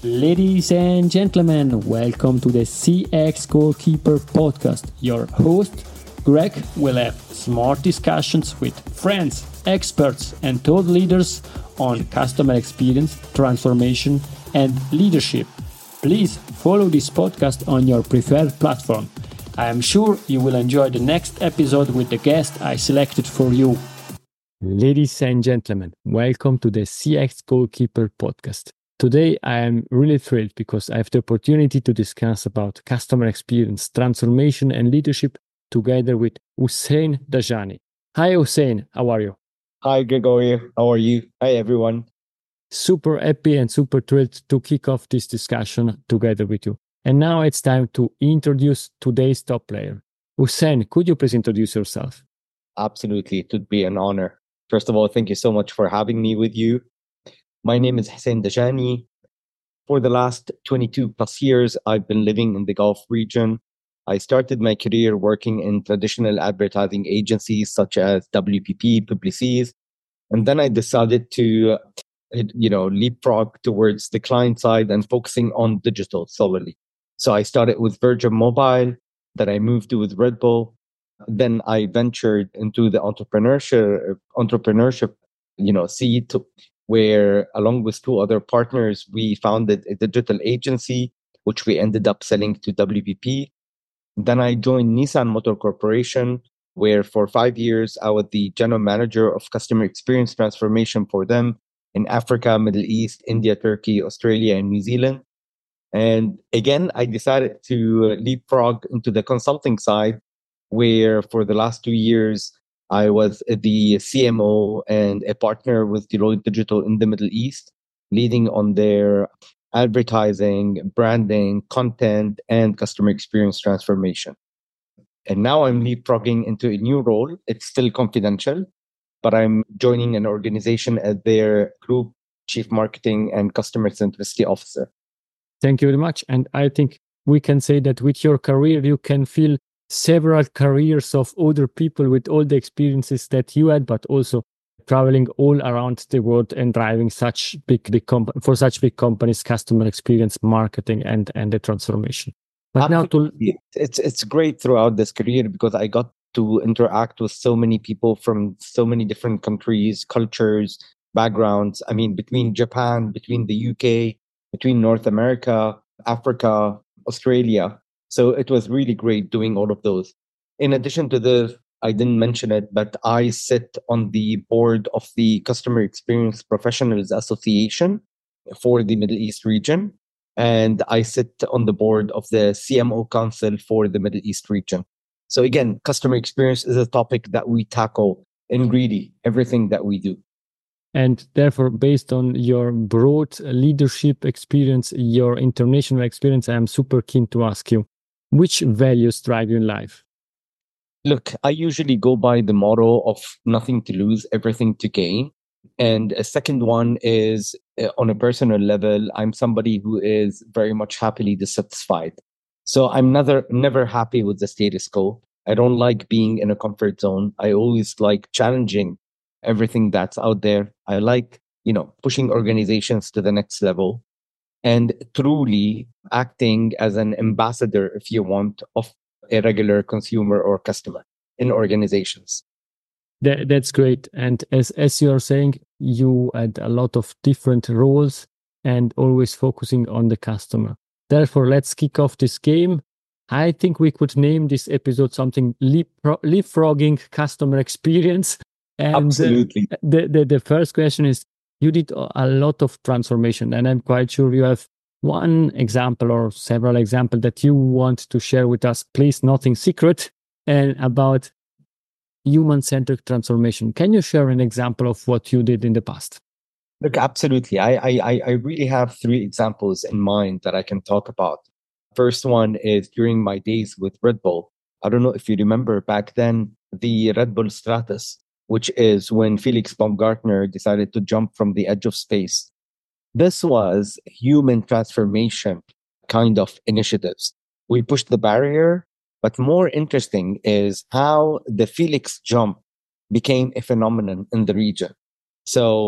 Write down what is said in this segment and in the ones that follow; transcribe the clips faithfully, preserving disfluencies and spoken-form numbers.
Ladies and gentlemen, welcome to the C X Goalkeeper podcast. Your host, Greg, will have smart discussions with friends, experts, and thought leaders on customer experience, transformation, and leadership. Please follow this podcast on your preferred platform. I am sure you will enjoy the next episode with the guest I selected for you. Ladies and gentlemen, welcome to the C X Goalkeeper podcast. Today, I am really thrilled because I have the opportunity to discuss about customer experience, transformation, and leadership together with Hussein Dajani. Hi, Hussein. How are you? Hi, Gregory. How are you? Hi, everyone. Super happy and super thrilled to kick off this discussion together with you. And now it's time to introduce today's top player. Hussein, could you please introduce yourself? Absolutely. It would be an honor. First of all, thank you so much for having me with you. My name is Hussein Dajani. For the last twenty-two plus years, I've been living in the Gulf region. I started my career working in traditional advertising agencies such as W P P, Publicis, and then I decided to, you know, leapfrog towards the client side and focusing on digital solely. So I started with Virgin Mobile, then I moved to with Red Bull, then I ventured into the entrepreneurship, entrepreneurship, you know, seat, where along with two other partners, we founded a digital agency, which we ended up selling to W P P. Then I joined Nissan Motor Corporation, where for five years, I was the general manager of customer experience transformation for them in Africa, Middle East, India, Turkey, Australia, and New Zealand. And again, I decided to leapfrog into the consulting side, where for the last two years, I was the C M O and a partner with Deloitte Digital in the Middle East, leading on their advertising, branding, content, and customer experience transformation. And now I'm leapfrogging into a new role. It's still confidential, but I'm joining an organization as their group chief marketing and customer centricity officer. Thank you very much. And I think we can say that with your career, you can feel several careers of other people with all the experiences that you had, but also traveling all around the world and driving such big, big comp- for such big companies, customer experience, marketing, and and the transformation. But Absolutely. now, to it's it's great throughout this career because I got to interact with so many people from so many different countries, cultures, backgrounds. I mean, between Japan, between the U K, between North America, Africa, Australia. So it was really great doing all of those. In addition to this, I didn't mention it, but I sit on the board of the Customer Experience Professionals Association for the Middle East region. And I sit on the board of the C M O Council for the Middle East region. So again, customer experience is a topic that we tackle in really everything that we do. And therefore, based on your broad leadership experience, your international experience, I am super keen to ask you, which values drive you in life? Look, I usually go by the motto of nothing to lose, everything to gain. And a second one is uh, on a personal level, I'm somebody who is very much happily dissatisfied. So I'm never, never happy with the status quo. I don't like being in a comfort zone. I always like challenging everything that's out there. I like, you know, pushing organizations to the next level and truly acting as an ambassador, if you want, of a regular consumer or customer in organizations. That, that's great. And as, as you are saying, you had a lot of different roles and always focusing on the customer. Therefore, let's kick off this game. I think we could name this episode something leapfro- leapfrogging customer experience. And Absolutely. The, the, the first question is, you did a lot of transformation, and I'm quite sure you have one example or several examples that you want to share with us. Please, nothing secret, and about human-centric transformation. Can you share an example of what you did in the past? Look, absolutely. I, I, I really have three examples in mind that I can talk about. First one is during my days with Red Bull. I don't know if you remember back then, the Red Bull Stratus, which is when Felix Baumgartner decided to jump from the edge of space. This was human transformation kind of initiatives. We pushed the barrier, but more interesting is how the Felix jump became a phenomenon in the region. So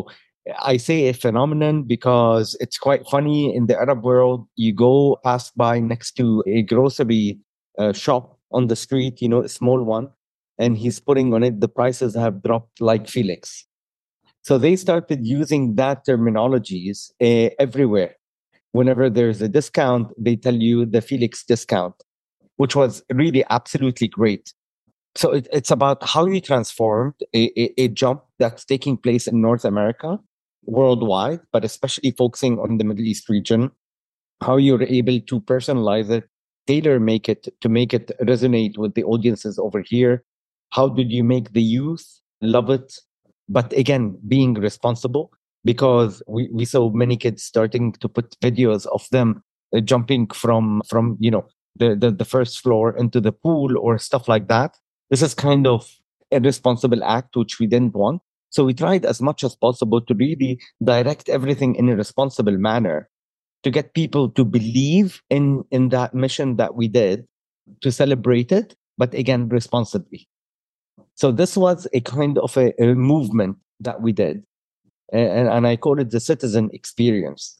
I say a phenomenon because it's quite funny in the Arab world. You go pass by next to a grocery uh, shop on the street, you know, a small one, and he's putting on it, the prices have dropped like Felix. So they started using that terminologies uh, everywhere. Whenever there's a discount, they tell you the Felix discount, which was really absolutely great. So it, it's about how you transformed a, a, a jump that's taking place in North America, worldwide, but especially focusing on the Middle East region, how you're able to personalize it, tailor make it to make it resonate with the audiences over here. How did you make the youth love it? But again, being responsible, because we, we saw many kids starting to put videos of them uh, jumping from from you know the, the the first floor into the pool or stuff like that. This is kind of a responsible act which we didn't want. So we tried as much as possible to really direct everything in a responsible manner to get people to believe in in that mission that we did, to celebrate it, but again responsibly. So this was a kind of a, a movement that we did, and, and I call it the citizen experience.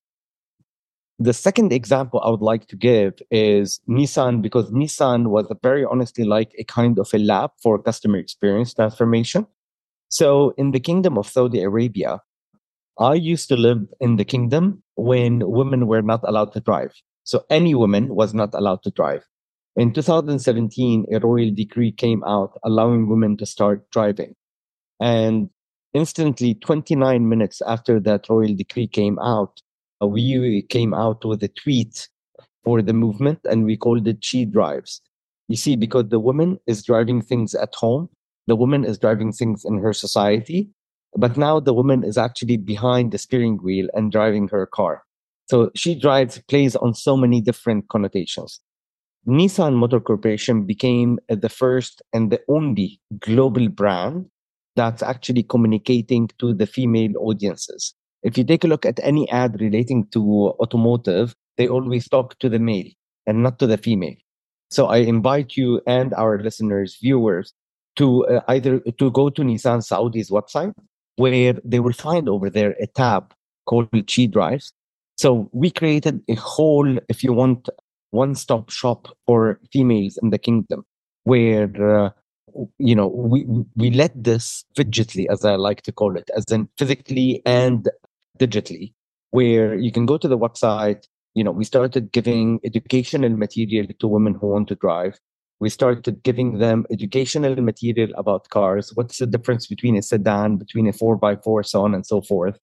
The second example I would like to give is Nissan, because Nissan was very honestly like a kind of a lab for customer experience transformation. So in the Kingdom of Saudi Arabia, I used to live in the kingdom when women were not allowed to drive. So any woman was not allowed to drive. In two thousand seventeen, a royal decree came out allowing women to start driving. And instantly, twenty-nine minutes after that royal decree came out, uh, we came out with a tweet for the movement, and we called it She Drives. You see, because the woman is driving things at home, the woman is driving things in her society, but now the woman is actually behind the steering wheel and driving her car. So She Drives plays on so many different connotations. Nissan Motor Corporation became uh, the first and the only global brand that's actually communicating to the female audiences. If you take a look at any ad relating to automotive, they always talk to the male and not to the female. So I invite you and our listeners, viewers, to uh, either to go to Nissan Saudi's website, where they will find over there a tab called She Drives. So we created a whole, if you want, one-stop shop for females in the kingdom, where uh, you know we we led this digitally, as I like to call it, as in physically and digitally, where you can go to the website. You know, we started giving educational material to women who want to drive. We started giving them educational material about cars. What's the difference between a sedan, between a four by four, so on and so forth.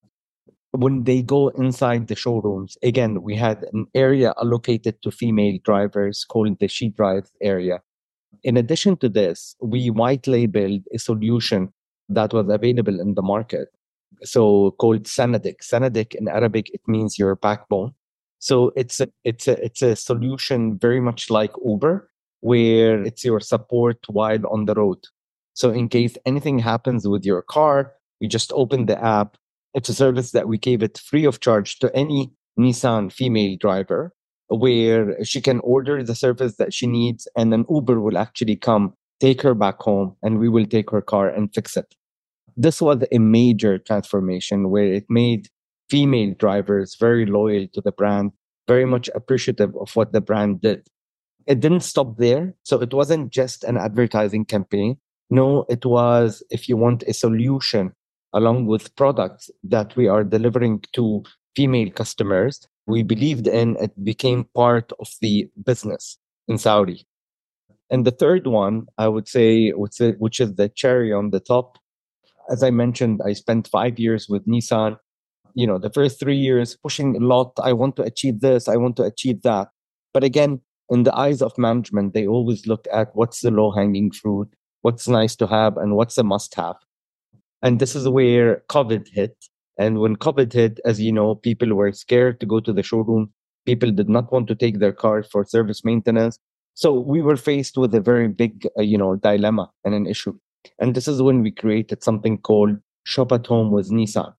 When they go inside the showrooms, again, we had an area allocated to female drivers called the She Drives area. In addition to this, we white labeled a solution that was available in the market. So called Sanadik. Sanadik in Arabic, it means your backbone. So it's a, it's a, it's a solution very much like Uber, where it's your support while on the road. So in case anything happens with your car, you just open the app. It's a service that we gave it free of charge to any Nissan female driver, where she can order the service that she needs, and then Uber will actually come, take her back home, and we will take her car and fix it. This was a major transformation where it made female drivers very loyal to the brand, very much appreciative of what the brand did. It didn't stop there. So it wasn't just an advertising campaign. No, it was, if you want, a solution along with products that we are delivering to female customers. We believed in it, became part of the business in Saudi. And the third one, I would say, which is which is the cherry on the top. As I mentioned, I spent five years with Nissan. You know, the first three years pushing a lot. I want to achieve this. I want to achieve that. But again, in the eyes of management, they always look at what's the low hanging fruit, what's nice to have, and what's a must have. And this is where COVID hit. And when COVID hit, as you know, people were scared to go to the showroom. People did not want to take their cars for service maintenance. So we were faced with a very big, uh, you know, dilemma and an issue. And this is when we created something called Shop at Home with Nissan.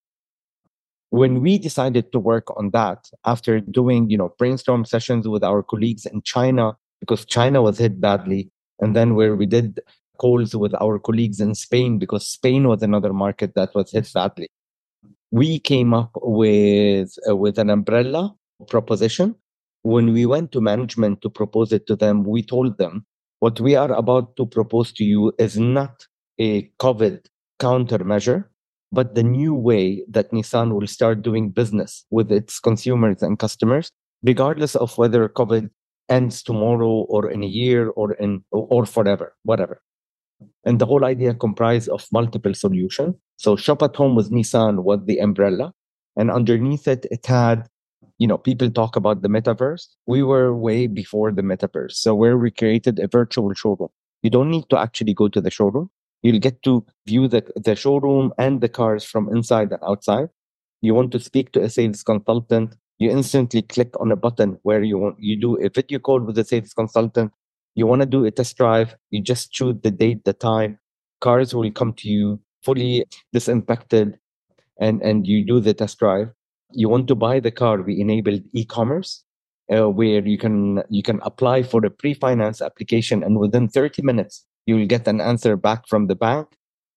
When we decided to work on that, after doing, you know, brainstorm sessions with our colleagues in China, because China was hit badly, and then where we did calls with our colleagues in Spain, because Spain was another market that was hit badly. we came up with uh, with an umbrella proposition. When we went to management to propose it to them, we told them what we are about to propose to you is not a COVID countermeasure, but the new way that Nissan will start doing business with its consumers and customers, regardless of whether COVID ends tomorrow or in a year or in or forever, whatever. And the whole idea comprised of multiple solutions. So Shop at Home with Nissan was the umbrella, and underneath it, it had, you know, people talk about the metaverse. We were way before the metaverse. So where we created a virtual showroom. You don't need to actually go to the showroom. You'll get to view the, the showroom and the cars from inside and outside. You want to speak to a sales consultant, you instantly click on a button where you want you do a video call with a sales consultant. You want to do a test drive, you just choose the date, the time. Cars will come to you fully disinfected, and, and you do the test drive. You want to buy the car, we enabled e-commerce, uh, where you can you can apply for a pre-finance application, and within thirty minutes, you will get an answer back from the bank.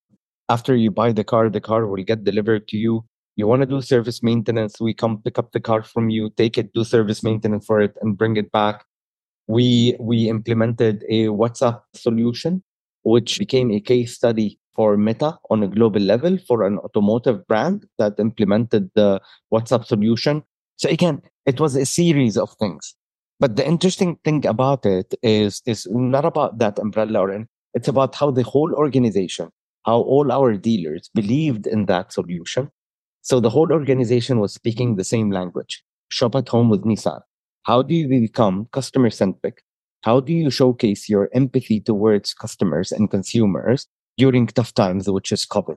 After you buy the car, the car will get delivered to you. You want to do service maintenance, we come pick up the car from you, take it, do service maintenance for it, and bring it back. We we implemented a WhatsApp solution, which became a case study for Meta on a global level for an automotive brand that implemented the WhatsApp solution. So again, it was a series of things. But the interesting thing about it is, is not about that umbrella, or in, it's about how the whole organization, how all our dealers believed in that solution. So the whole organization was speaking the same language. Shop at Home with Nissan. How do you become customer centric? How do you showcase your empathy towards customers and consumers during tough times, which is COVID?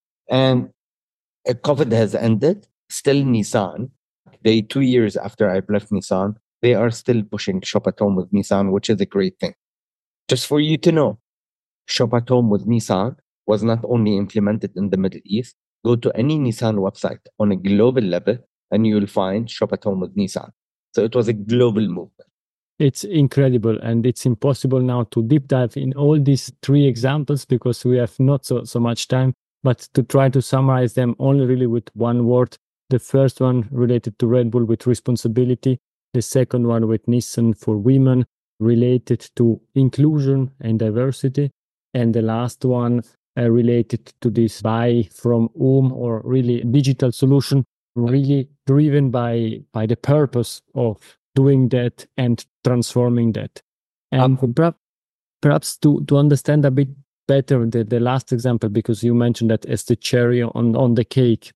And uh, COVID has ended. Still, Nissan, they two years after I've left Nissan, they are still pushing Shop at Home with Nissan, which is a great thing. Just for you to know, Shop at Home with Nissan was not only implemented in the Middle East. Go to any Nissan website on a global level, and you will find Shop at Home with Nissan. So it was a global movement. It's incredible, and it's impossible now to deep dive in all these three examples because we have not so, so much time, but to try to summarize them only really with one word. The first one related to Red Bull with responsibility. The second one with Nissan for women related to inclusion and diversity. And the last one uh, related to this buy from home, or really digital solution, really driven by by the purpose of doing that and transforming that. And um, perhaps, perhaps to, to understand a bit better the, the last example, because you mentioned that as the cherry on, on the cake,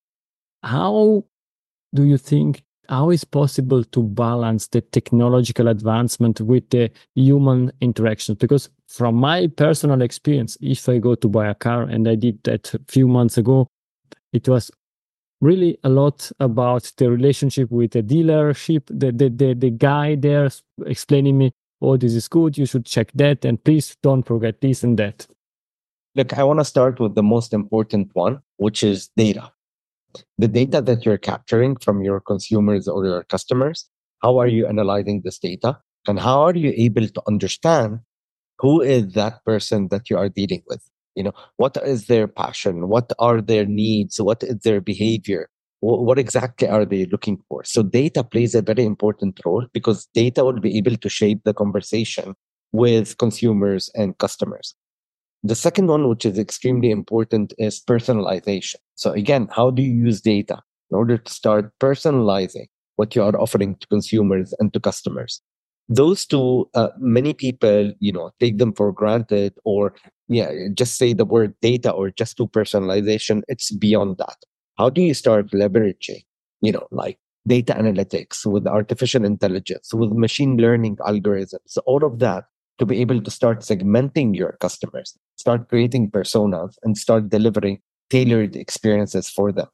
how do you think, how is possible to balance the technological advancement with the human interactions? Because from my personal experience, if I go to buy a car, and I did that a few months ago, it was really a lot about the relationship with the dealership, the, the, the, the guy there explaining me, oh, this is good, you should check that, and please don't forget this and that. Look, I want to start with the most important one, which is data. The data that you're capturing from your consumers or your customers, how are you analyzing this data? And how are you able to understand who is that person that you are dealing with? You know, what is their passion? What are their needs? What is their behavior? What, what exactly are they looking for? So data plays a very important role, because data will be able to shape the conversation with consumers and customers. The second one, which is extremely important, is personalization. So again, how do you use data in order to start personalizing what you are offering to consumers and to customers? Those two, uh, many people, you know, take them for granted, or yeah, just say the word data or just do personalization. It's beyond that. How do you start leveraging, you know, like data analytics with artificial intelligence, with machine learning algorithms, all of that, to be able to start segmenting your customers, start creating personas, and start delivering tailored experiences for them.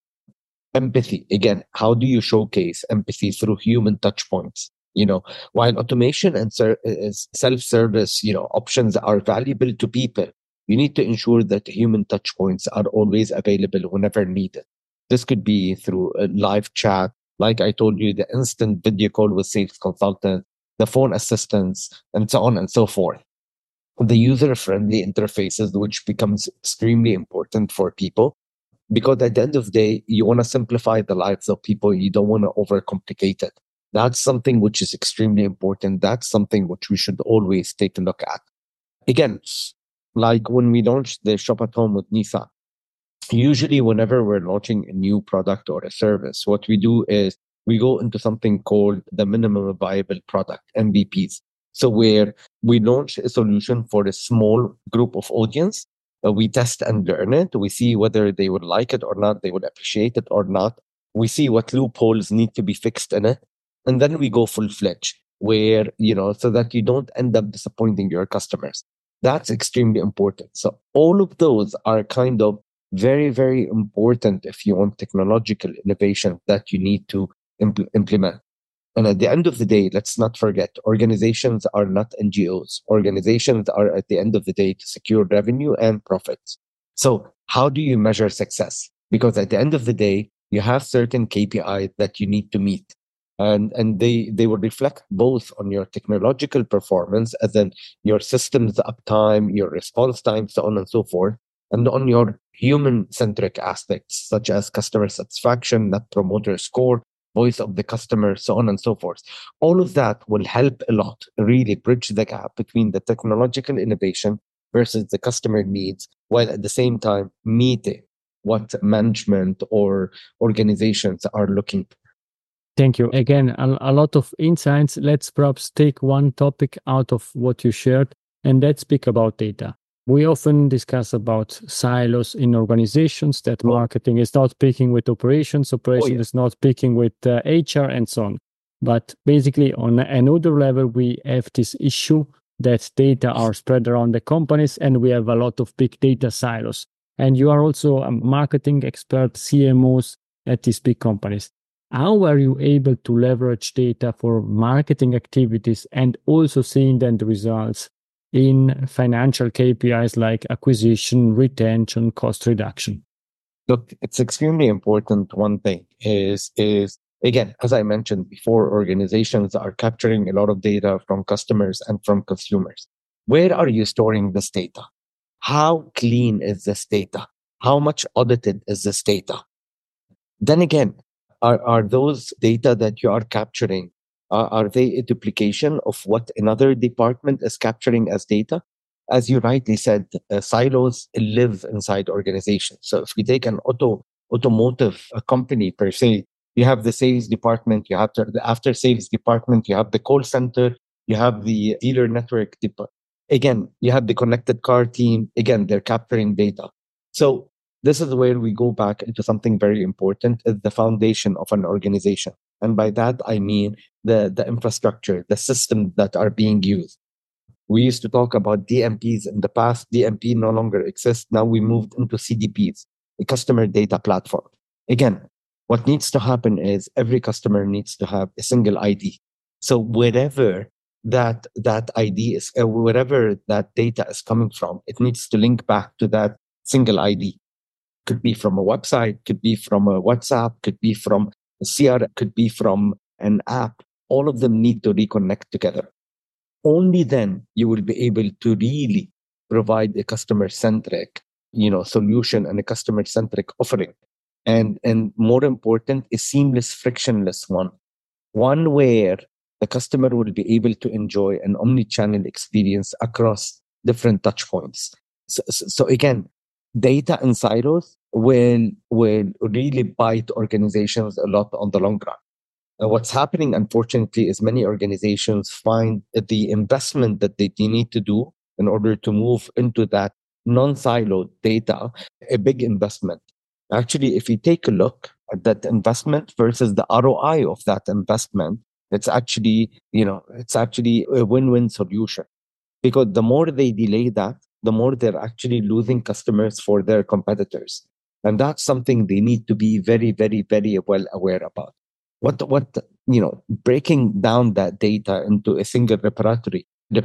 Empathy, again, how do you showcase empathy through human touch points? You know, while automation and ser- self-service, you know, options are valuable to people, you need to ensure that human touch points are always available whenever needed. This could be through a live chat, like I told you, the instant video call with sales consultant, the phone assistants, and so on and so forth. The user-friendly interfaces, which becomes extremely important for people. Because at the end of the day, you want to simplify the lives of people. You don't want to overcomplicate it. That's something which is extremely important. That's something which we should always take a look at. Again, like when we launched the Shop at Home with Nisa, usually whenever we're launching a new product or a service, what we do is we go into something called the minimum viable product, M V Ps. So where we launch a solution for a small group of audience, uh, we test and learn it. We see whether they would like it or not, they would appreciate it or not. We see what loopholes need to be fixed in it. And then we go full fledged where, you know, so that you don't end up disappointing your customers. That's extremely important. So all of those are kind of very, very important if you want technological innovation that you need to impl- implement. And at the end of the day, let's not forget, organizations are not N G Os. Organizations are at the end of the day to secure revenue and profits. So how do you measure success? Because at the end of the day, you have certain K P I that you need to meet. And, and they, they will reflect both on your technological performance, as in your systems uptime, your response time, so on and so forth, and on your human-centric aspects, such as customer satisfaction, net promoter score, voice of the customer, so on and so forth. All of that will help a lot, really bridge the gap between the technological innovation versus the customer needs, while at the same time meeting what management or organizations are looking for. Thank you. Again, a, a lot of insights. Let's perhaps take one topic out of what you shared, and let's speak about data. We often discuss about silos in organizations, that marketing is not speaking with operations, operations oh, yeah. is not speaking with uh, H R, and so on. But basically, on another level, we have this issue that data are spread around the companies, and we have a lot of big data silos. And you are also a marketing expert, C M Os at these big companies. How are you able to leverage data for marketing activities and also seeing then the results in financial K P Is like acquisition, retention, cost reduction? Look, it's extremely important. One thing is, is again, as I mentioned before, organizations are capturing a lot of data from customers and from consumers. Where are you storing this data? How clean is this data? How much audited is this data? Then again, are, are those data that you are capturing, uh, are they a duplication of what another department is capturing as data? As you rightly said, uh, silos live inside organizations. So if we take an auto automotive uh, company per se, you have the sales department, you have the after sales department, you have the call center, you have the dealer network department. Again, you have the connected car team. Again, they're capturing data. So this is where we go back into something very important, is the foundation of an organization. And by that, I mean the, the infrastructure, the systems that are being used. We used to talk about D M Ps in the past. D M P no longer exists. Now we moved into C D Ps, a customer data platform. Again, what needs to happen is every customer needs to have a single I D. So wherever that, that I D is, uh, wherever that data is coming from, it needs to link back to that single I D. Could be from a website, could be from a WhatsApp, could be from a C R M, could be from an app. All of them need to reconnect together. Only then you will be able to really provide a customer-centric, you know, solution and a customer-centric offering. And, and more important, a seamless, frictionless one. One where the customer will be able to enjoy an omni-channel experience across different touch points. So, so, so again, data and silos will will really bite organizations a lot on the long run. And what's happening, unfortunately, is many organizations find that the investment that they need to do in order to move into that non-siloed data, a big investment. Actually, if you take a look at that investment versus the R O I of that investment, it's actually, you know, it's actually a win-win solution. Because the more they delay that, the more they're actually losing customers for their competitors. And that's something they need to be very, very, very well aware about. What, what, you know, breaking down that data into a single repository,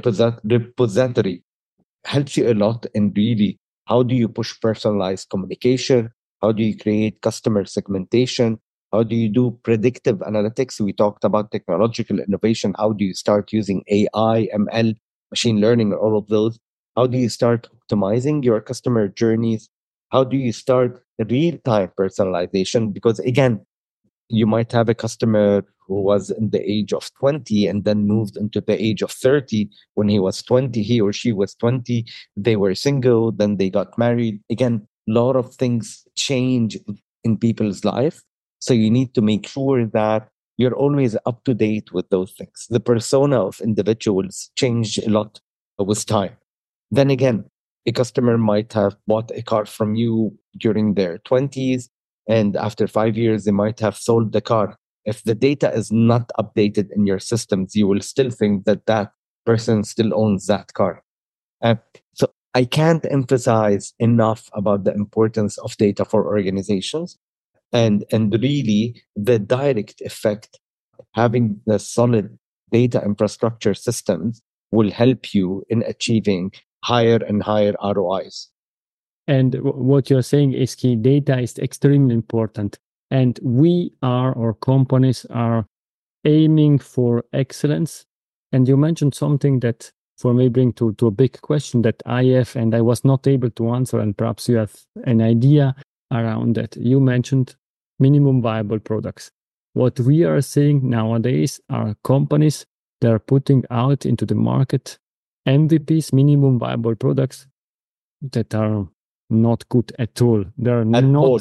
repository helps you a lot in really how do you push personalized communication? How do you create customer segmentation? How do you do predictive analytics? We talked about technological innovation. How do you start using A I, M L, machine learning, all of those? How do you start optimizing your customer journeys? How do you start real-time personalization, because again, you might have a customer who was in the age of twenty and then moved into the age of thirty. When he was twenty, he or she was twenty, they were single, then they got married. Again, a lot of things change in people's life. So you need to make sure that you're always up to date with those things. The persona of individuals change a lot with time. Then again, a customer might have bought a car from you during their twenties, and after five years, they might have sold the car. If the data is not updated in your systems, you will still think that that person still owns that car. Uh, so I can't emphasize enough about the importance of data for organizations, and, and really the direct effect having the solid data infrastructure systems will help you in achieving higher and higher R O Is. And w- what you're saying is key. Data is extremely important. And we are, or companies are aiming for excellence. And you mentioned something that for me bring to, to a big question that I have, and I was not able to answer, and perhaps you have an idea around that. You mentioned minimum viable products. What we are seeing nowadays are companies that are putting out into the market M V Ps, minimum viable products, that are not good at all. They're At not all.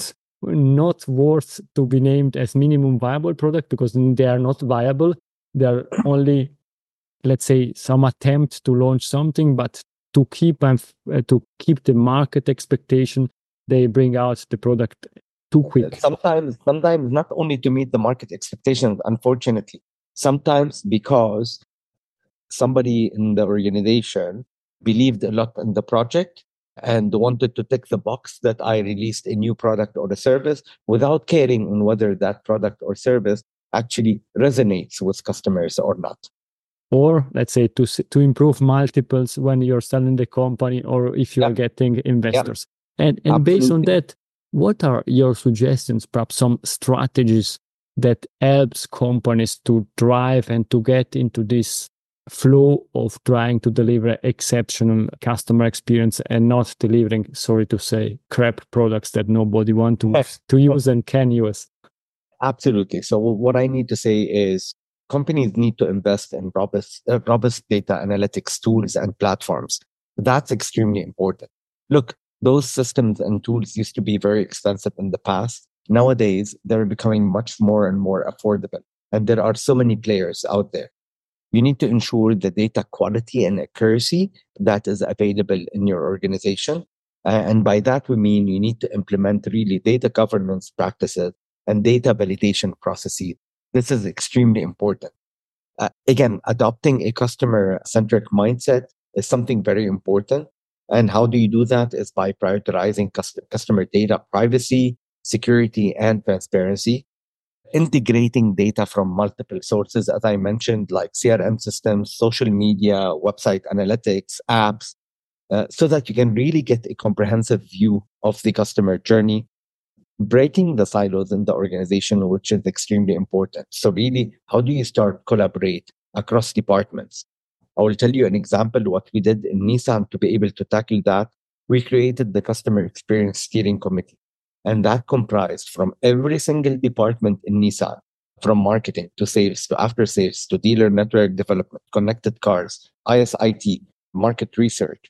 not worth to be named as minimum viable product because they are not viable. They're only, let's say, some attempt to launch something, but to keep and uh, to keep the market expectation, they bring out the product too quick. Sometimes, sometimes not only to meet the market expectations, unfortunately, sometimes because somebody in the organization believed a lot in the project and wanted to tick the box that I released a new product or a service without caring on whether that product or service actually resonates with customers or not. Or let's say to to improve multiples when you're selling the company, or if you Yeah. are getting investors. Yeah. And and based on Absolutely. that, what are your suggestions, perhaps some strategies that helps companies to drive and to get into this flow of trying to deliver exceptional customer experience and not delivering, sorry to say, crap products that nobody want to, to use and can use? Absolutely. So what I need to say is companies need to invest in robust, uh, robust data analytics tools and platforms. That's extremely important. Look, those systems and tools used to be very expensive in the past. Nowadays, they're becoming much more and more affordable. And there are so many players out there. You need to ensure the data quality and accuracy that is available in your organization. Uh, and by that, we mean you need to implement really data governance practices and data validation processes. This is extremely important. Uh, again, adopting a customer centric mindset is something very important. And how do you do that? Is by prioritizing cust- customer data privacy, security, and transparency, integrating data from multiple sources, as I mentioned, like C R M systems, social media, website analytics, apps, uh, so that you can really get a comprehensive view of the customer journey, breaking the silos in the organization, which is extremely important. So really, how do you start collaborate across departments? I will tell you an example. What we did in Nissan to be able to tackle that, we created the customer experience steering committee. And that comprised from every single department in Nissan, from marketing to sales to after sales to dealer network development, connected cars, I S I T, market research.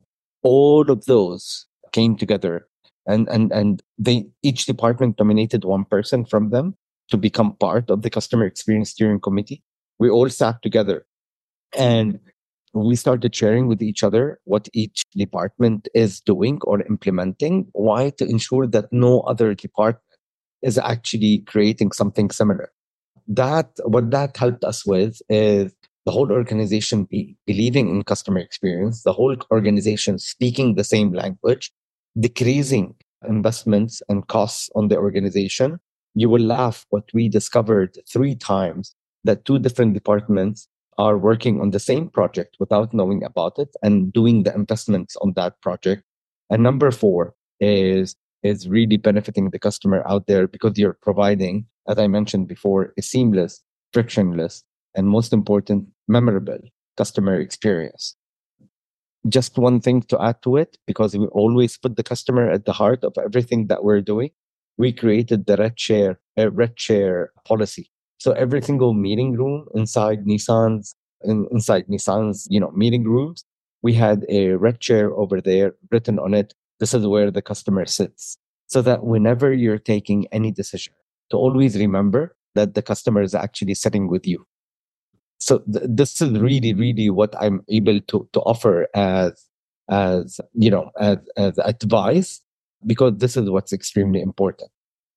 All of those came together, and and and they each department nominated one person from them to become part of the customer experience steering committee. We all sat together and we started sharing with each other what each department is doing or implementing. Why? To ensure that no other department is actually creating something similar. That what that helped us with is the whole organization be, believing in customer experience, the whole organization speaking the same language, decreasing investments and costs on the organization. You will laugh what we discovered three times that two different departments are working on the same project without knowing about it and doing the investments on that project. And number four is is really benefiting the customer out there because you're providing, as I mentioned before, a seamless, frictionless, and most important, memorable customer experience. just one thing to add to it, because we always put the customer at the heart of everything that we're doing. We created the red share, uh, red share policy. So every single meeting room inside Nissan's, in, inside Nissan's, you know, meeting rooms, we had a red chair over there written on it. This is where the customer sits. So that whenever you're taking any decision, to always remember that the customer is actually sitting with you. So th- this is really, really what I'm able to to offer as as you know as as advice, because this is what's extremely important.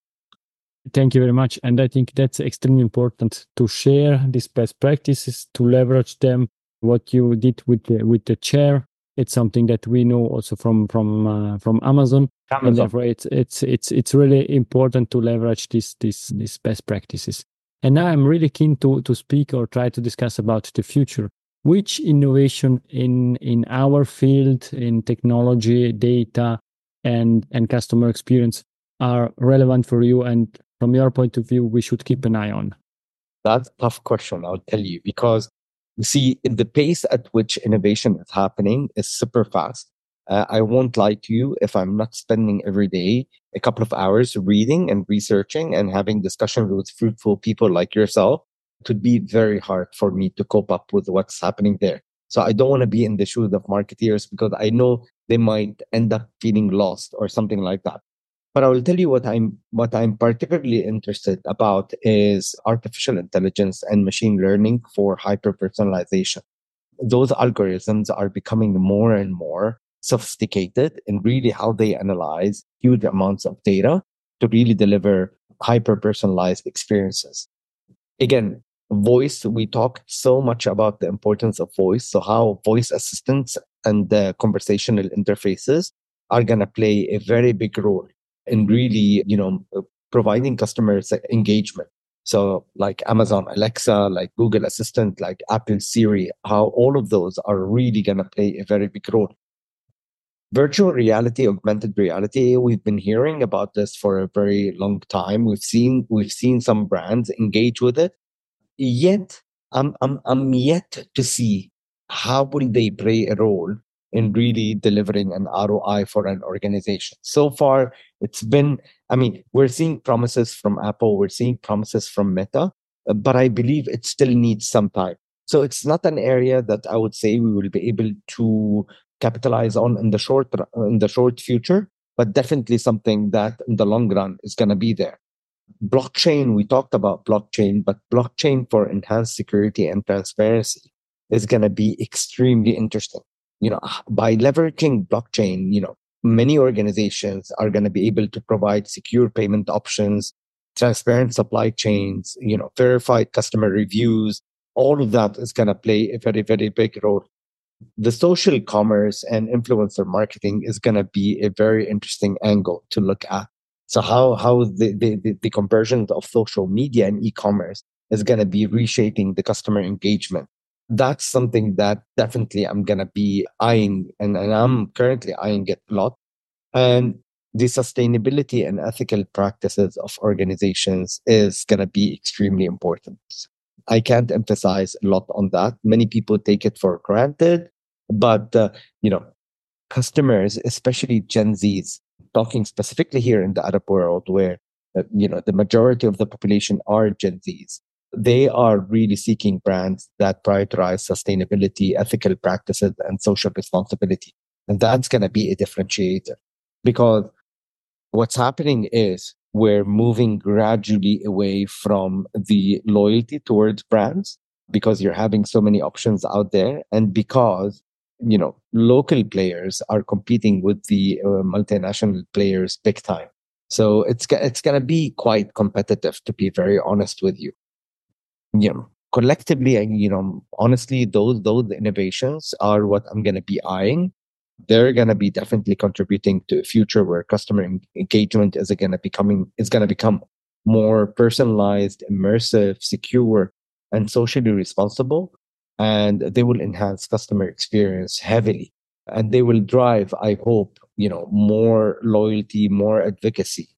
Thank you very much. And I think that's extremely important to share these best practices, to leverage them. What you did with the, with the chair, it's something that we know also from from uh, from Amazon. Amazon. And therefore it's it's it's it's really important to leverage these these these best practices. And now I'm really keen to to speak or try to discuss about the future. Which innovation in in our field, in technology, data, and and customer experience are relevant for you, and from your point of view, we should keep an eye on? That's a tough question, I'll tell you, because you see, the pace at which innovation is happening is super fast. Uh, I won't lie to you, if I'm not spending every day a couple of hours reading and researching and having discussions with fruitful people like yourself, it would be very hard for me to cope up with what's happening there. So I don't want to be in the shoes of marketeers, because I know they might end up feeling lost or something like that. But I will tell you what I'm what I'm particularly interested about is artificial intelligence and machine learning for hyper personalization. Those algorithms are becoming more and more sophisticated in really how they analyze huge amounts of data to really deliver hyper personalized experiences. Again, voice, we talk so much about the importance of voice. So how voice assistants and the conversational interfaces are going to play a very big role in really, you know, providing customers engagement. So like Amazon Alexa, like Google Assistant, like Apple Siri, how all of those are really going to play a very big role. Virtual reality, augmented reality, we've been hearing about this for a very long time. We've seen we've seen some brands engage with it. Yet, I'm I'm I'm yet to see how will they play a role in really delivering an R O I for an organization. So far, it's been, I mean, we're seeing promises from Apple, we're seeing promises from Meta, uh, but I believe it still needs some time. So it's not an area that I would say we will be able to capitalize on in the short in the short future, but definitely something that in the long run is going to be there. Blockchain, we talked about blockchain, but blockchain for enhanced security and transparency is going to be extremely interesting. You know, by leveraging blockchain, you know, many organizations are going to be able to provide secure payment options, transparent supply chains, you know, verified customer reviews. All of that is going to play a very, very big role. The social commerce and influencer marketing is going to be a very interesting angle to look at. So how how the, the, the conversion of social media and e-commerce is going to be reshaping the customer engagement. That's something that definitely I'm going to be eyeing, and, and I'm currently eyeing it a lot. And the sustainability and ethical practices of organizations is going to be extremely important. I can't emphasize a lot on that. Many people take it for granted, but uh, you know, customers, especially Gen Zs, talking specifically here in the Arab world, where uh, you know the majority of the population are Gen Zs, they are really seeking brands that prioritize sustainability, ethical practices, and social responsibility, and that's going to be a differentiator. Because what's happening is we're moving gradually away from the loyalty towards brands, because you're having so many options out there, and because you know local players are competing with the uh, multinational players big time. So it's it's going to be quite competitive, to be very honest with you. You know, collectively, and you know, honestly, those those innovations are what I'm going to be eyeing. They're going to be definitely contributing to a future where customer en- engagement is going to becoming is going to become more personalized, immersive, secure, and socially responsible. And they will enhance customer experience heavily, and they will drive, I hope, you know, more loyalty, more advocacy.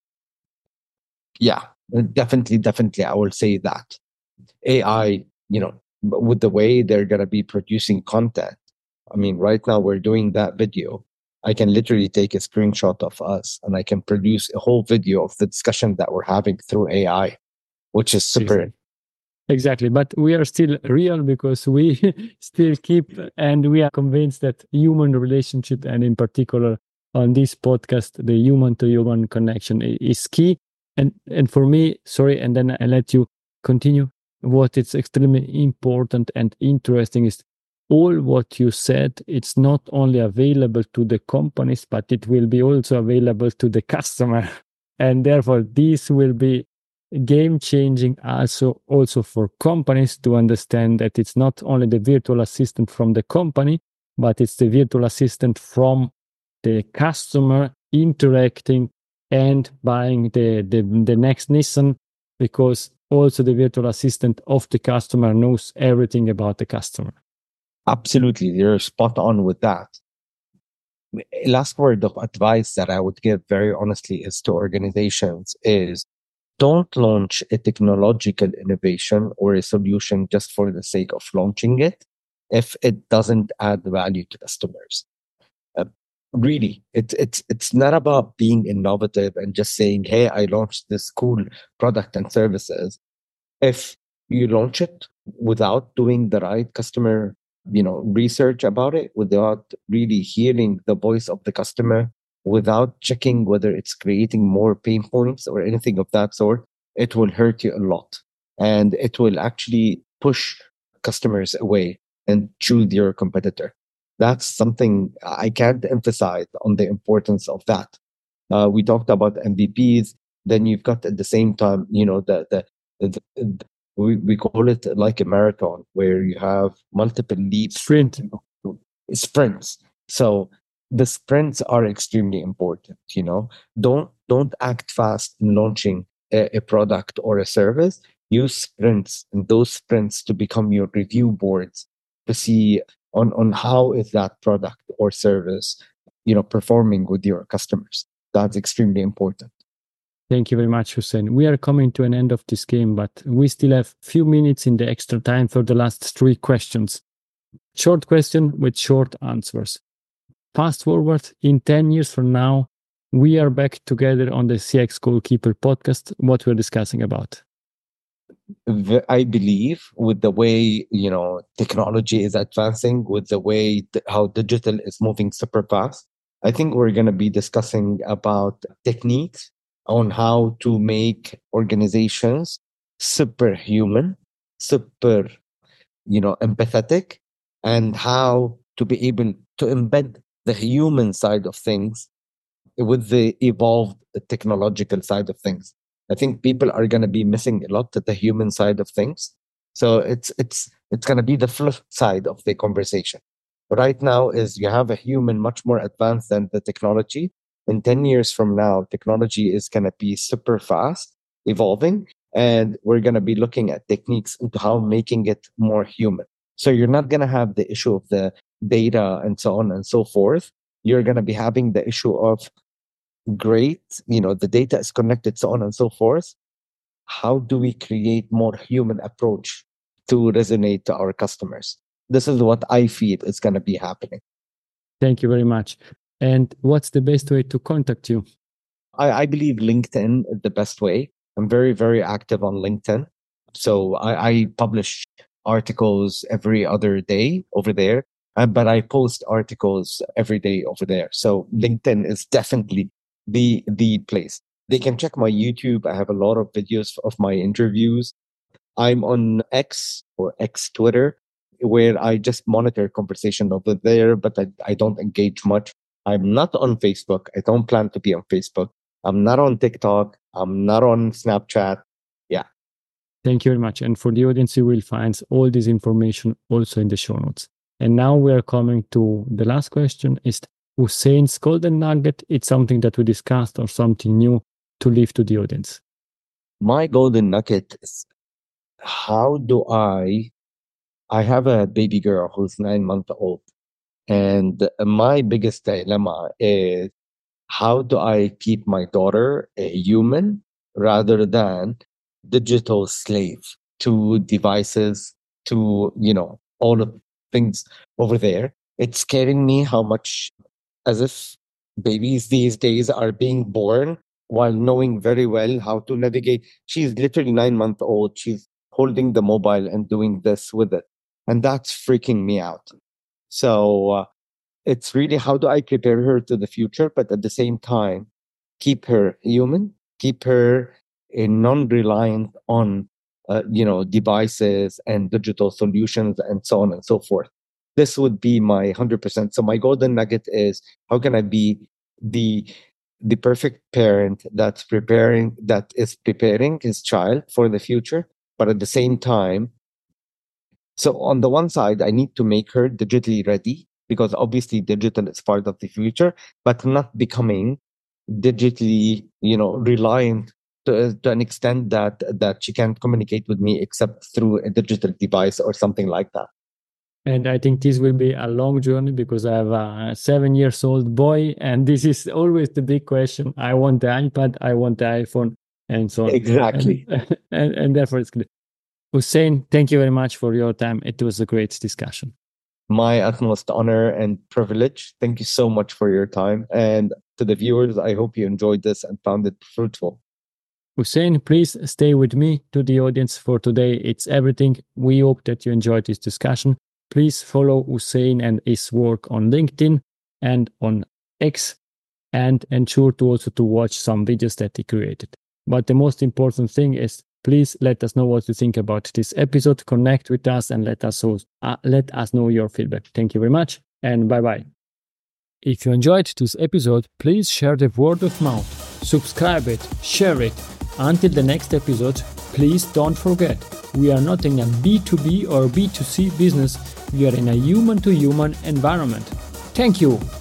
Yeah, definitely, definitely, I will say that A I, you know, with the way they're going to be producing content, I mean, right now we're doing that video. I can literally take a screenshot of us and I can produce a whole video of the discussion that we're having through A I, which is super. Exactly. Exactly. But we are still real because we still keep, and we are convinced that human relationship, and in particular on this podcast, the human to human connection is key. And, and for me, sorry, and then I let you continue. What is extremely important and interesting is all what you said. It's not only available to the companies, but it will be also available to the customer. And therefore, this will be game changing also also for companies to understand that it's not only the virtual assistant from the company, but it's the virtual assistant from the customer interacting and buying the, the, the next Nissan, because also the virtual assistant of the customer knows everything about the customer. Absolutely. You're spot on with that. Last word of advice that I would give very honestly is to organizations is don't launch a technological innovation or a solution just for the sake of launching it if it doesn't add value to customers. Uh, really, it's it's it's not about being innovative and just saying, "Hey, I launched this cool product and services." If you launch it without doing the right customer, you know, research about it, without really hearing the voice of the customer, without checking whether it's creating more pain points or anything of that sort, it will hurt you a lot. And it will actually push customers away and choose your competitor. That's something I can't emphasize on the importance of that. Uh, we talked about M V Ps. Then you've got at the same time, you know, the, the, the, the we, we call it like a marathon where you have multiple leaps. Sprint. Sprints. So the sprints are extremely important. You know, don't don't act fast in launching a, a product or a service. Use sprints, and those sprints to become your review boards to see on on how is that product or service, you know, performing with your customers. That's extremely important. Thank you very much, Hussein. We are coming to an end of this game, but we still have a few minutes in the extra time for the last three questions. Short question with short answers. Fast forward, in ten years from now, we are back together on the C X Goalkeeper podcast. What we're discussing about? I believe with the way, you know, technology is advancing, with the way th- how digital is moving super fast, I think we're going to be discussing about techniques on how to make organizations superhuman, super, you know, empathetic, and how to be able to embed the human side of things with the evolved technological side of things. I think people are going to be missing a lot of the human side of things. So it's it's it's going to be the flip side of the conversation. Right now is you have a human much more advanced than the technology. In ten years from now, technology is going to be super fast evolving, and we're going to be looking at techniques into how making it more human. So you're not going to have the issue of the data and so on and so forth. You're going to be having the issue of great, you know, the data is connected, so on and so forth. How do we create more human approach to resonate to our customers? This is what I feel is going to be happening. Thank you very much. And what's the best way to contact you? I, I believe LinkedIn is the best way. I'm very, very active on LinkedIn. So I, I publish articles every other day over there, uh, but I post articles every day over there. So LinkedIn is definitely the the place. They can check my YouTube. I have a lot of videos of my interviews. I'm on X or X Twitter, where I just monitor conversation over there, but I, I don't engage much. I'm not on Facebook. I don't plan to be on Facebook. I'm not on TikTok. I'm not on Snapchat. Yeah. Thank you very much. And for the audience, you will find all this information also in the show notes. And now we are coming to the last question. Is Hussein's golden nugget? It's something that we discussed or something new to leave to the audience? My golden nugget is how do I, I have a baby girl who's nine months old. And my biggest dilemma is how do I keep my daughter a human rather than digital slave to devices, to, you know, all the things over there. It's scaring me how much, as if babies these days are being born while knowing very well how to navigate. She's literally nine months old. She's holding the mobile and doing this with it. And that's freaking me out. So uh, it's really, how do I prepare her to the future, but at the same time, keep her human, keep her uh, non-reliant on, uh, you know, devices and digital solutions and so on and so forth. This would be my one hundred percent. So my golden nugget is, how can I be the the perfect parent that's preparing that is preparing his child for the future, but at the same time, so on the one side, I need to make her digitally ready, because obviously digital is part of the future, but not becoming digitally, you know, reliant to, to an extent that that she can't communicate with me except through a digital device or something like that. And I think this will be a long journey, because I have a seven years old boy, and this is always the big question. I want the iPad, I want the iPhone, and so on. Exactly. And, and, and therefore it's clear. Hussein, thank you very much for your time. It was a great discussion. My utmost honor and privilege. Thank you so much for your time. And to the viewers, I hope you enjoyed this and found it fruitful. Hussein, please stay with me. To the audience, for today, it's everything. We hope that you enjoyed this discussion. Please follow Hussein and his work on LinkedIn and on X, and ensure to also to watch some videos that he created. But the most important thing is, please let us know what you think about this episode. Connect with us and let us, uh, let us know your feedback. Thank you very much, and bye-bye. If you enjoyed this episode, please share the word of mouth. Subscribe it, share it. Until the next episode, please don't forget, we are not in a B two B or B two C business. We are in a human-to-human environment. Thank you.